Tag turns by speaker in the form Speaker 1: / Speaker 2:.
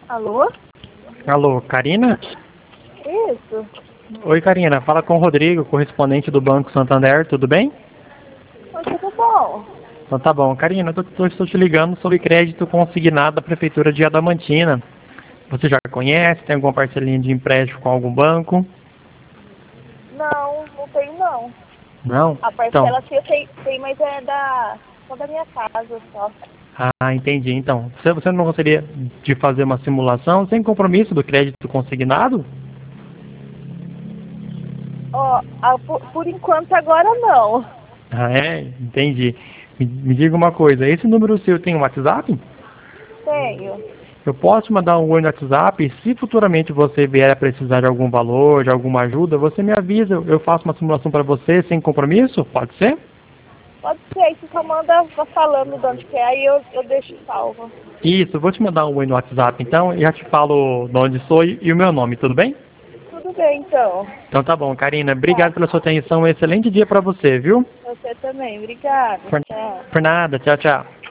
Speaker 1: Alô?
Speaker 2: Alô, Karina?
Speaker 1: Isso.
Speaker 2: Oi, Karina. Fala com o Rodrigo, correspondente do Banco Santander, tudo bem?
Speaker 1: Oi, tudo bom?
Speaker 2: Então tá bom. Karina, estou te ligando sobre crédito consignado da Prefeitura de Adamantina. Você já conhece? Tem alguma parcelinha de empréstimo com algum banco?
Speaker 1: Não, não tenho não.
Speaker 2: Não?
Speaker 1: A
Speaker 2: Então,
Speaker 1: parcela que eu tenho, mas é só da minha casa só.
Speaker 2: entendi. Então, você não gostaria de fazer uma simulação sem compromisso do crédito consignado?
Speaker 1: Ó, por enquanto agora não.
Speaker 2: Entendi. Me diga uma coisa, esse número seu tem um WhatsApp?
Speaker 1: Tenho.
Speaker 2: Eu posso te mandar um oi no WhatsApp e se futuramente você vier a precisar de algum valor, de alguma ajuda, você me avisa, eu faço uma simulação para você sem compromisso? Pode ser?
Speaker 1: Pode ser, aí você só manda falando de onde que é, aí eu deixo salvo.
Speaker 2: Isso, eu vou te mandar um oi no WhatsApp então e já te falo de onde sou e o meu nome, tudo bem?
Speaker 1: Tudo bem, então.
Speaker 2: Então tá bom, Karina,
Speaker 1: Tá.
Speaker 2: obrigado pela sua atenção, um excelente dia para você, viu?
Speaker 1: Você também. Obrigada.
Speaker 2: Por,
Speaker 1: Tchau.
Speaker 2: por nada, tchau, tchau.